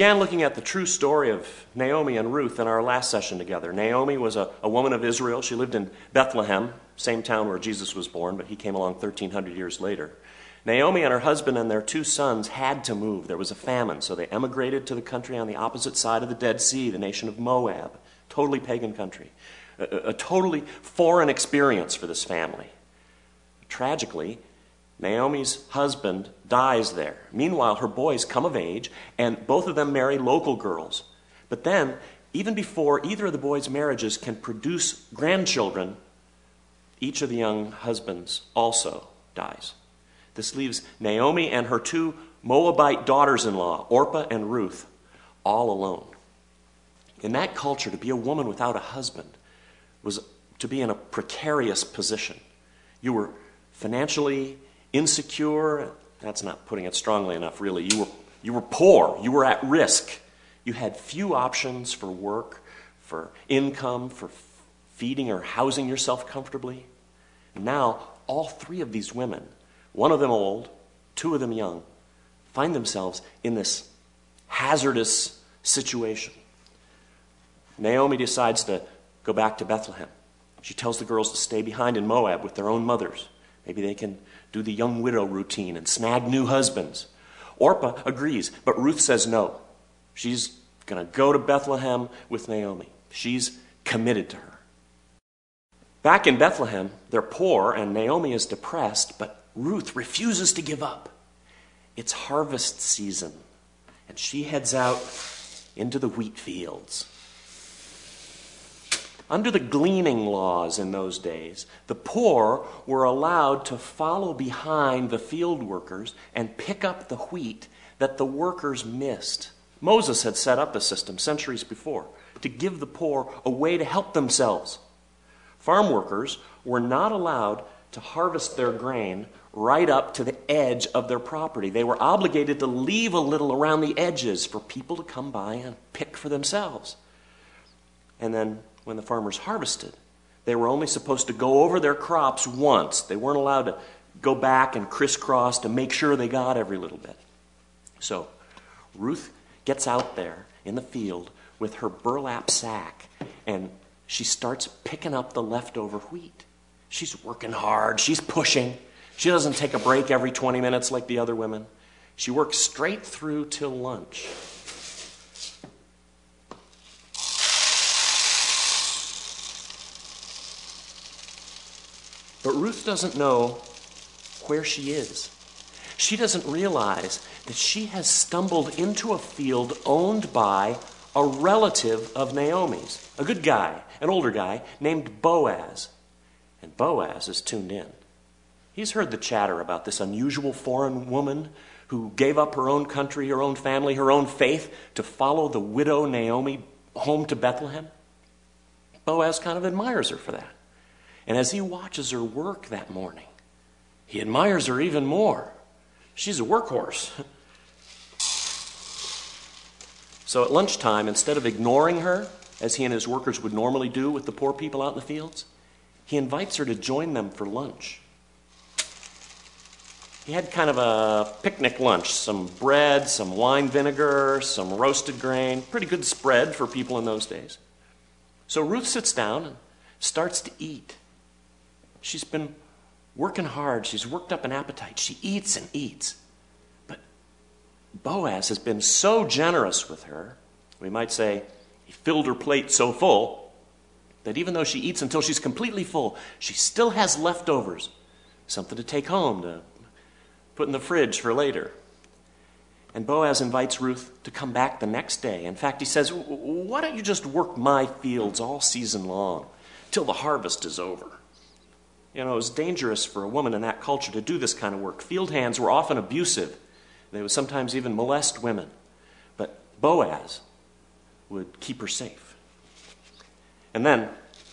began looking at the true story of Naomi and Ruth in our last session together. Naomi was a woman of Israel. She lived in Bethlehem, same town where Jesus was born, but he came along 1,300 years later. Naomi and her husband and their 2 sons had to move. There was a famine, so they emigrated to the country on the opposite side of the Dead Sea, the nation of Moab, totally pagan country, a totally foreign experience for this family. Tragically, Naomi's husband dies there. Meanwhile, her boys come of age, and both of them marry local girls. But then, even before either of the boys' marriages can produce grandchildren, each of the young husbands also dies. This leaves Naomi and her 2 Moabite daughters-in-law, Orpah and Ruth, all alone. In that culture, to be a woman without a husband was to be in a precarious position. You were financially insecure. That's not putting it strongly enough, really. You were poor. You were at risk. You had few options for work, for income, for feeding or housing yourself comfortably. And now, all 3 of these women, one of them old, 2 of them young, find themselves in this hazardous situation. Naomi decides to go back to Bethlehem. She tells the girls to stay behind in Moab with their own mothers. Maybe they can do the young widow routine and snag new husbands. Orpah agrees, but Ruth says no. She's going to go to Bethlehem with Naomi. She's committed to her. Back in Bethlehem, they're poor and Naomi is depressed, but Ruth refuses to give up. It's harvest season, and she heads out into the wheat fields. Under the gleaning laws in those days, the poor were allowed to follow behind the field workers and pick up the wheat that the workers missed. Moses had set up a system centuries before to give the poor a way to help themselves. Farm workers were not allowed to harvest their grain right up to the edge of their property. They were obligated to leave a little around the edges for people to come by and pick for themselves. And then when the farmers harvested, they were only supposed to go over their crops once. They weren't allowed to go back and crisscross to make sure they got every little bit. So Ruth gets out there in the field with her burlap sack, and she starts picking up the leftover wheat. She's working hard. She's pushing. She doesn't take a break every 20 minutes like the other women. She works straight through till lunch. But Ruth doesn't know where she is. She doesn't realize that she has stumbled into a field owned by a relative of Naomi's, a good guy, an older guy named Boaz. And Boaz is tuned in. He's heard the chatter about this unusual foreign woman who gave up her own country, her own family, her own faith to follow the widow Naomi home to Bethlehem. Boaz kind of admires her for that. And as he watches her work that morning, he admires her even more. She's a workhorse. So at lunchtime, instead of ignoring her, as he and his workers would normally do with the poor people out in the fields, he invites her to join them for lunch. He had kind of a picnic lunch, some bread, some wine vinegar, some roasted grain, pretty good spread for people in those days. So Ruth sits down and starts to eat. She's been working hard. She's worked up an appetite. She eats and eats. But Boaz has been so generous with her, we might say he filled her plate so full, that even though she eats until she's completely full, she still has leftovers, something to take home, to put in the fridge for later. And Boaz invites Ruth to come back the next day. In fact, he says, why don't you just work my fields all season long, till the harvest is over? You know, it was dangerous for a woman in that culture to do this kind of work. Field hands were often abusive. They would sometimes even molest women. But Boaz would keep her safe. And then,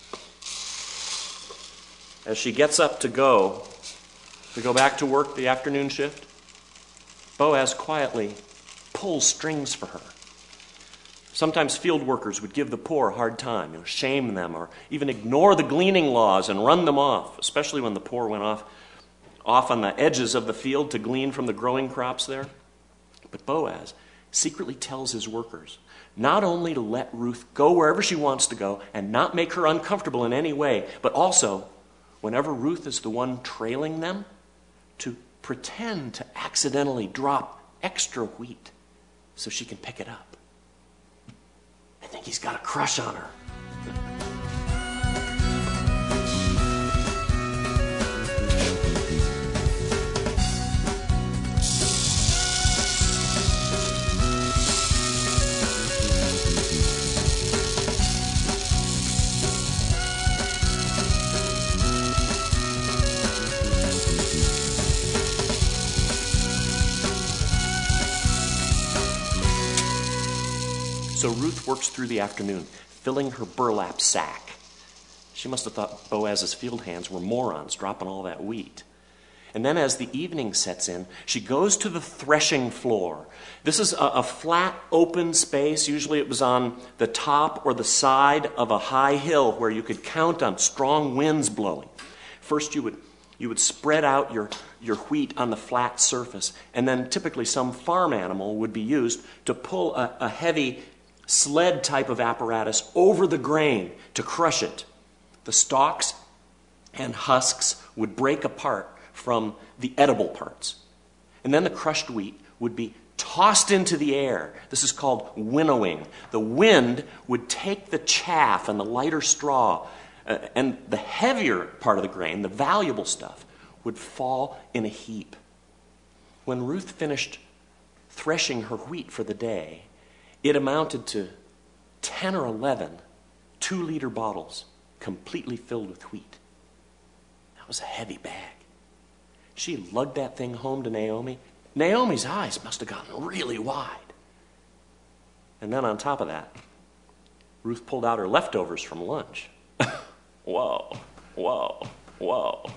as she gets up to go back to work the afternoon shift, Boaz quietly pulls strings for her. Sometimes field workers would give the poor a hard time, shame them, or even ignore the gleaning laws and run them off, especially when the poor went off on the edges of the field to glean from the growing crops there. But Boaz secretly tells his workers not only to let Ruth go wherever she wants to go and not make her uncomfortable in any way, but also, whenever Ruth is the one trailing them, to pretend to accidentally drop extra wheat so she can pick it up. I think he's got a crush on her. So Ruth works through the afternoon, filling her burlap sack. She must have thought Boaz's field hands were morons, dropping all that wheat. And then as the evening sets in, she goes to the threshing floor. This is a flat, open space. Usually it was on the top or the side of a high hill where you could count on strong winds blowing. First you would spread out your wheat on the flat surface, and then typically some farm animal would be used to pull a heavy sled type of apparatus over the grain to crush it. The stalks and husks would break apart from the edible parts. And then the crushed wheat would be tossed into the air. This is called winnowing. The wind would take the chaff and the lighter straw, and the heavier part of the grain, the valuable stuff, would fall in a heap. When Ruth finished threshing her wheat for the day, it amounted to 10 or 11 2-liter bottles completely filled with wheat. That was a heavy bag. She lugged that thing home to Naomi. Naomi's eyes must have gotten really wide. And then on top of that, Ruth pulled out her leftovers from lunch. Whoa, whoa, whoa.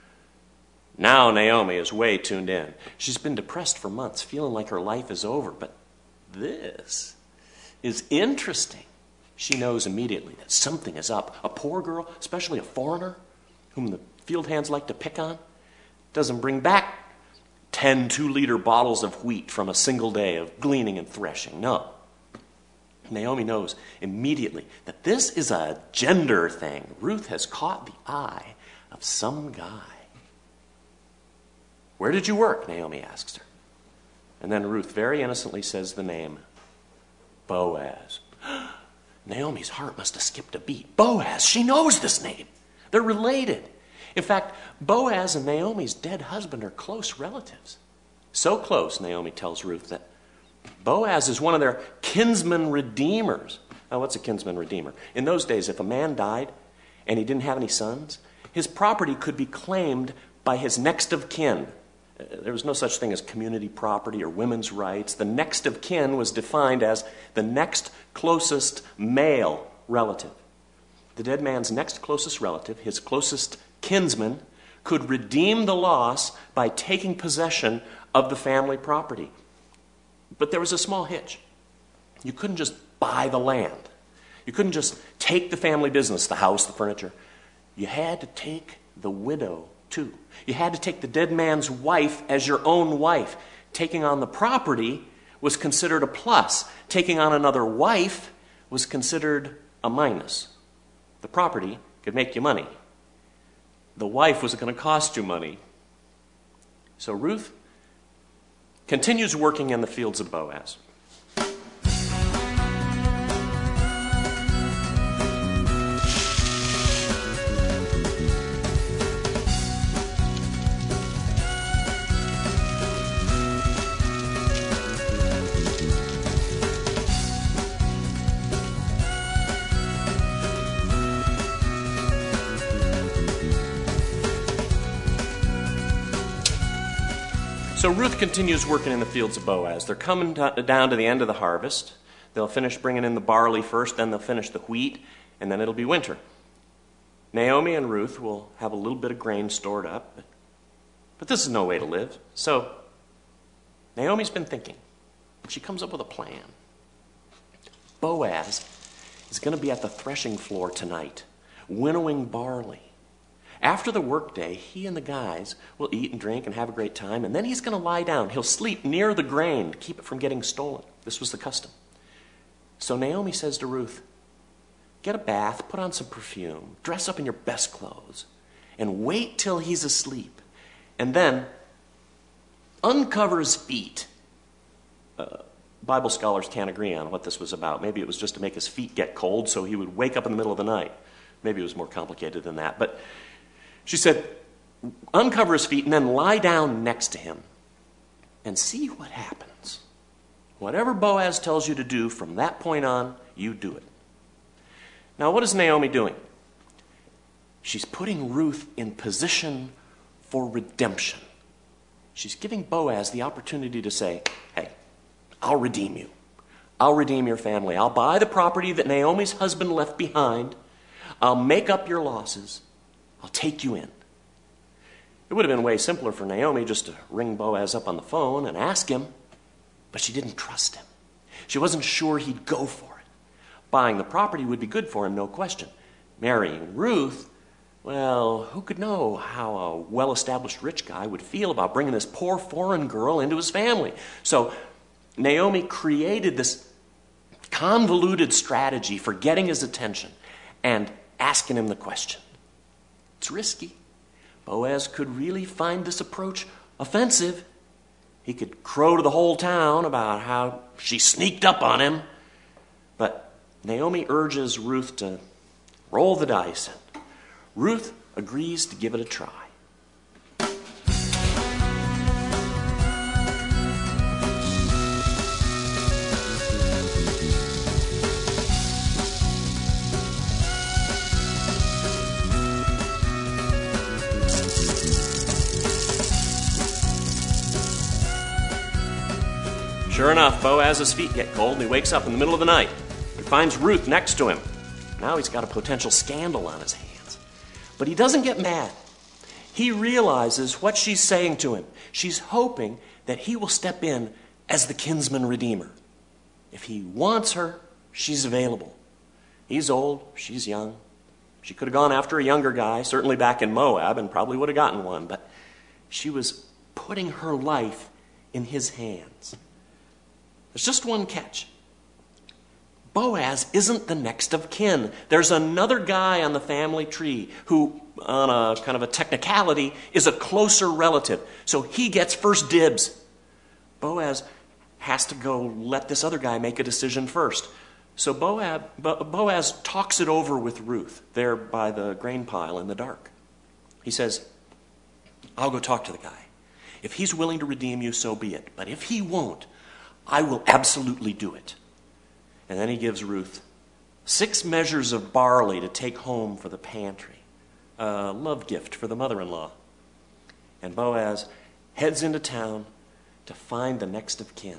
Now Naomi is way tuned in. She's been depressed for months, feeling like her life is over, but this is interesting. She knows immediately that something is up. A poor girl, especially a foreigner, whom the field hands like to pick on, doesn't bring back 10 2-liter bottles of wheat from a single day of gleaning and threshing. No. Naomi knows immediately that this is a gender thing. Ruth has caught the eye of some guy. "Where did you work?" Naomi asks her. And then Ruth very innocently says the name, Boaz. Naomi's heart must have skipped a beat. Boaz, she knows this name. They're related. In fact, Boaz and Naomi's dead husband are close relatives. So close, Naomi tells Ruth, that Boaz is one of their kinsman redeemers. Now, what's a kinsman redeemer? In those days, if a man died and he didn't have any sons, his property could be claimed by his next of kin. There was no such thing as community property or women's rights. The next of kin was defined as the next closest male relative. The dead man's next closest relative, his closest kinsman, could redeem the loss by taking possession of the family property. But there was a small hitch. You couldn't just buy the land. You couldn't just take the family business, the house, the furniture. You had to take the widow too. You had to take the dead man's wife as your own wife. Taking on the property was considered a plus. Taking on another wife was considered a minus. The property could make you money. The wife was going to cost you money. So Ruth continues working in the fields of Boaz. So Ruth continues working in the fields of Boaz. They're coming down to the end of the harvest. They'll finish bringing in the barley first, then they'll finish the wheat, and then it'll be winter. Naomi and Ruth will have a little bit of grain stored up, but this is no way to live. So Naomi's been thinking. She comes up with a plan. Boaz is going to be at the threshing floor tonight, winnowing barley. After the workday, he and the guys will eat and drink and have a great time, and then he's going to lie down. He'll sleep near the grain to keep it from getting stolen. This was the custom. So Naomi says to Ruth, get a bath, put on some perfume, dress up in your best clothes, and wait till he's asleep. And then uncover his feet. Bible scholars can't agree on what this was about. Maybe it was just to make his feet get cold so he would wake up in the middle of the night. Maybe it was more complicated than that. But she said, uncover his feet and then lie down next to him and see what happens. Whatever Boaz tells you to do from that point on, you do it. Now, what is Naomi doing? She's putting Ruth in position for redemption. She's giving Boaz the opportunity to say, hey, I'll redeem you. I'll redeem your family. I'll buy the property that Naomi's husband left behind. I'll make up your losses. I'll take you in. It would have been way simpler for Naomi just to ring Boaz up on the phone and ask him, but she didn't trust him. She wasn't sure he'd go for it. Buying the property would be good for him, no question. Marrying Ruth, well, who could know how a well-established rich guy would feel about bringing this poor foreign girl into his family? So Naomi created this convoluted strategy for getting his attention and asking him the question. It's risky. Boaz could really find this approach offensive. He could crow to the whole town about how she sneaked up on him. But Naomi urges Ruth to roll the dice. Ruth agrees to give it a try. Sure enough, Boaz's feet get cold and he wakes up in the middle of the night. He finds Ruth next to him. Now he's got a potential scandal on his hands. But he doesn't get mad. He realizes what she's saying to him. She's hoping that he will step in as the kinsman redeemer. If he wants her, she's available. He's old, she's young. She could have gone after a younger guy, certainly back in Moab, and probably would have gotten one. But she was putting her life in his hands. There's just one catch. Boaz isn't the next of kin. There's another guy on the family tree who, on a kind of a technicality, is a closer relative. So he gets first dibs. Boaz has to go let this other guy make a decision first. So Boaz talks it over with Ruth there by the grain pile in the dark. He says, I'll go talk to the guy. If he's willing to redeem you, so be it. But if he won't, I will absolutely do it. And then he gives Ruth 6 measures of barley to take home for the pantry, a love gift for the mother-in-law. And Boaz heads into town to find the next of kin.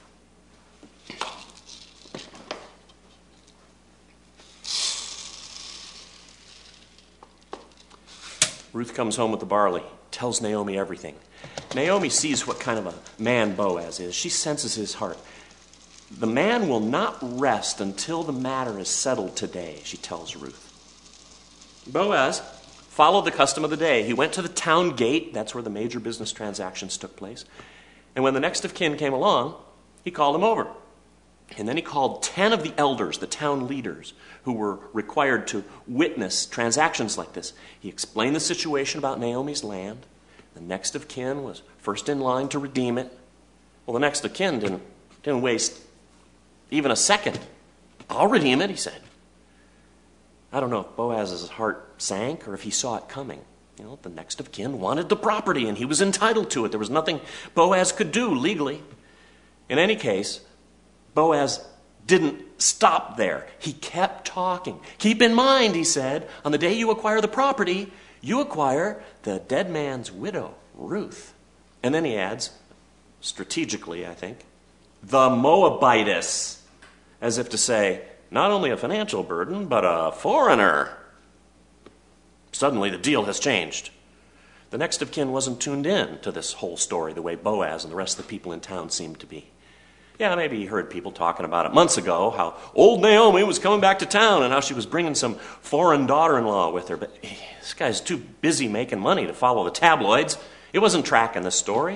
Ruth comes home with the barley, tells Naomi everything. Naomi sees what kind of a man Boaz is. She senses his heart. The man will not rest until the matter is settled today, she tells Ruth. Boaz followed the custom of the day. He went to the town gate. That's where the major business transactions took place. And when the next of kin came along, he called him over. And then he called 10 of the elders, the town leaders, who were required to witness transactions like this. He explained the situation about Naomi's land. The next of kin was first in line to redeem it. Well, the next of kin didn't waste even a second. I'll redeem it, he said. I don't know if Boaz's heart sank or if he saw it coming. The next of kin wanted the property and he was entitled to it. There was nothing Boaz could do legally. In any case, Boaz didn't stop there. He kept talking. Keep in mind, he said, on the day you acquire the property, you acquire the dead man's widow, Ruth. And then he adds, strategically, I think, the Moabitess, as if to say, not only a financial burden, but a foreigner. Suddenly the deal has changed. The next of kin wasn't tuned in to this whole story the way Boaz and the rest of the people in town seemed to be. Yeah, maybe he heard people talking about it months ago, how old Naomi was coming back to town and how she was bringing some foreign daughter-in-law with her. But this guy's too busy making money to follow the tabloids. It wasn't tracking the story.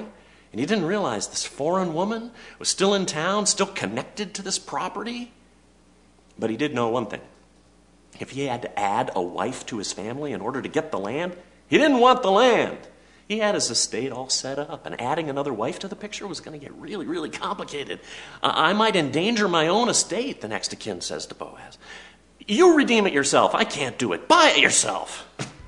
And he didn't realize this foreign woman was still in town, still connected to this property. But he did know one thing. If he had to add a wife to his family in order to get the land, he didn't want the land. He had his estate all set up, and adding another wife to the picture was going to get really, really complicated. I might endanger my own estate, the next of kin says to Boaz. You redeem it yourself. I can't do it. Buy it yourself.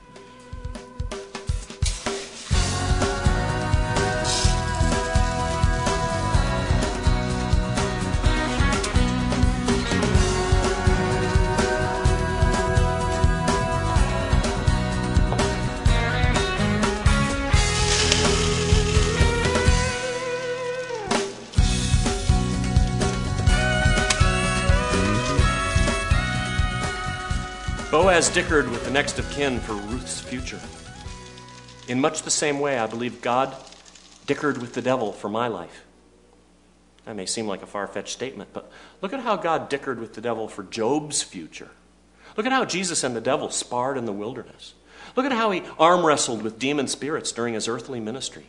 Boaz dickered with the next of kin for Ruth's future. In much the same way, I believe God dickered with the devil for my life. That may seem like a far-fetched statement, but look at how God dickered with the devil for Job's future. Look at how Jesus and the devil sparred in the wilderness. Look at how he arm wrestled with demon spirits during his earthly ministry.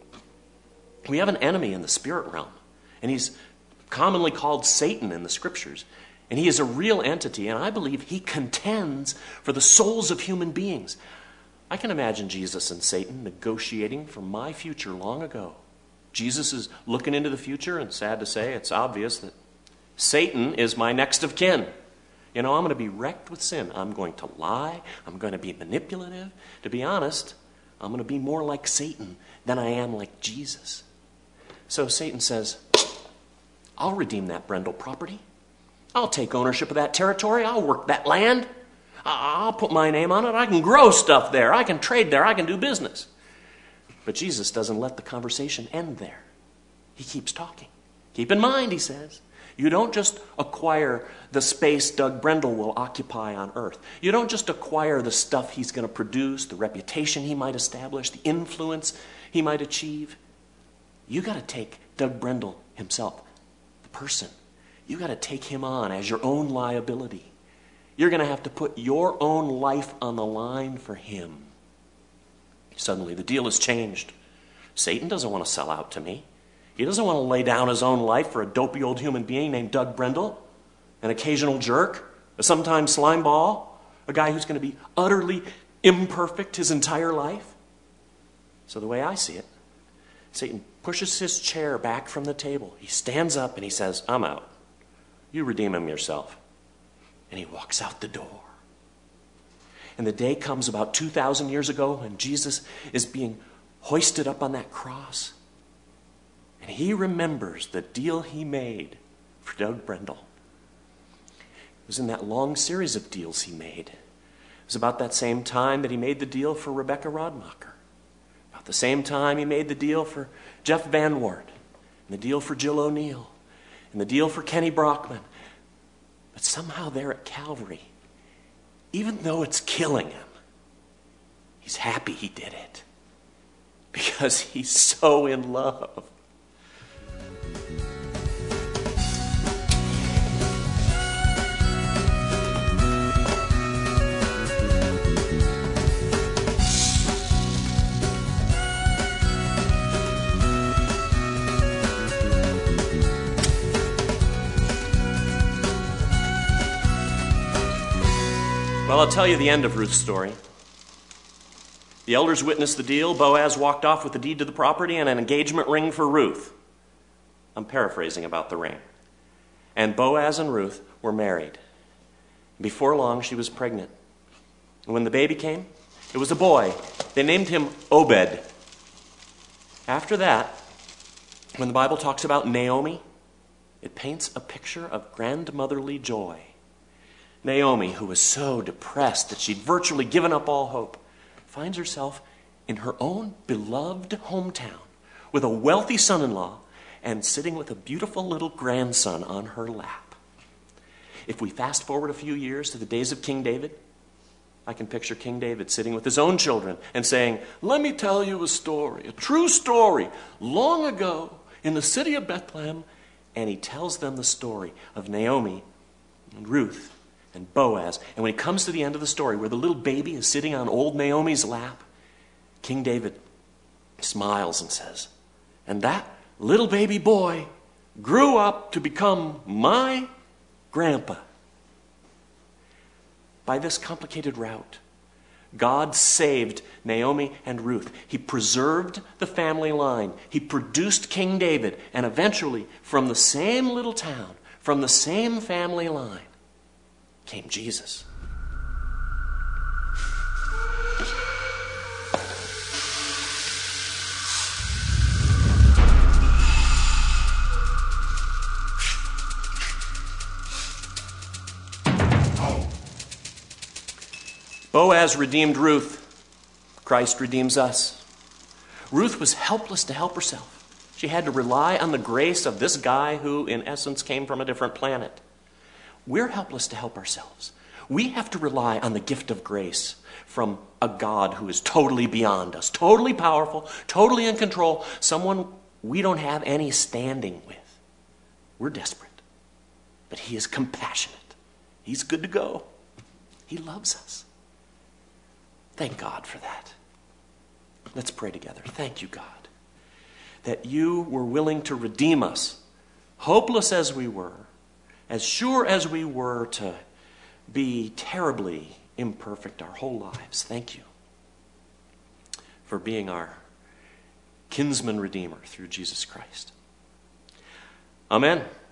We have an enemy in the spirit realm, and he's commonly called Satan in the scriptures. And he is a real entity, and I believe he contends for the souls of human beings. I can imagine Jesus and Satan negotiating for my future long ago. Jesus is looking into the future, and sad to say, it's obvious that Satan is my next of kin. You know, I'm going to be wrecked with sin. I'm going to lie. I'm going to be manipulative. To be honest, I'm going to be more like Satan than I am like Jesus. So Satan says, I'll redeem that Brendel property. I'll take ownership of that territory. I'll work that land. I'll put my name on it. I can grow stuff there. I can trade there. I can do business. But Jesus doesn't let the conversation end there. He keeps talking. Keep in mind, he says, you don't just acquire the space Doug Brendel will occupy on earth. You don't just acquire the stuff he's going to produce, the reputation he might establish, the influence he might achieve. You got to take Doug Brendel himself, the person. You got to take him on as your own liability. You're going to have to put your own life on the line for him. Suddenly, the deal has changed. Satan doesn't want to sell out to me. He doesn't want to lay down his own life for a dopey old human being named Doug Brendel, an occasional jerk, a sometime slime ball, a guy who's going to be utterly imperfect his entire life. So the way I see it, Satan pushes his chair back from the table. He stands up and he says, I'm out. You redeem him yourself. And he walks out the door. And the day comes about 2,000 years ago when Jesus is being hoisted up on that cross. And he remembers the deal he made for Doug Brendel. It was in that long series of deals he made. It was about that same time that he made the deal for Rebecca Rodmacher. About the same time he made the deal for Jeff Van Wart. And the deal for Jill O'Neill. And the deal for Kenny Brockman. But somehow there at Calvary, even though it's killing him, he's happy he did it. Because he's so in love. Well, I'll tell you the end of Ruth's story. The elders witnessed the deal. Boaz walked off with the deed to the property and an engagement ring for Ruth. I'm paraphrasing about the ring. And Boaz and Ruth were married. Before long, she was pregnant. And when the baby came, it was a boy. They named him Obed. After that, when the Bible talks about Naomi, it paints a picture of grandmotherly joy. Naomi, who was so depressed that she'd virtually given up all hope, finds herself in her own beloved hometown with a wealthy son-in-law and sitting with a beautiful little grandson on her lap. If we fast forward a few years to the days of King David, I can picture King David sitting with his own children and saying, let me tell you a story, a true story, long ago in the city of Bethlehem. And he tells them the story of Naomi and Ruth and Boaz. And when it comes to the end of the story, where the little baby is sitting on old Naomi's lap, King David smiles and says, And that little baby boy grew up to become my grandpa. By this complicated route, God saved Naomi and Ruth. He preserved the family line. He produced King David. And eventually, from the same little town, from the same family line, came Jesus. Boaz redeemed Ruth. Christ redeems us. Ruth was helpless to help herself. She had to rely on the grace of this guy who, in essence, came from a different planet. We're helpless to help ourselves. We have to rely on the gift of grace from a God who is totally beyond us, totally powerful, totally in control, someone we don't have any standing with. We're desperate, but he is compassionate. He's good to go. He loves us. Thank God for that. Let's pray together. Thank you, God, that you were willing to redeem us, hopeless as we were, as sure as we were to be terribly imperfect our whole lives. Thank you for being our kinsman redeemer through Jesus Christ. Amen.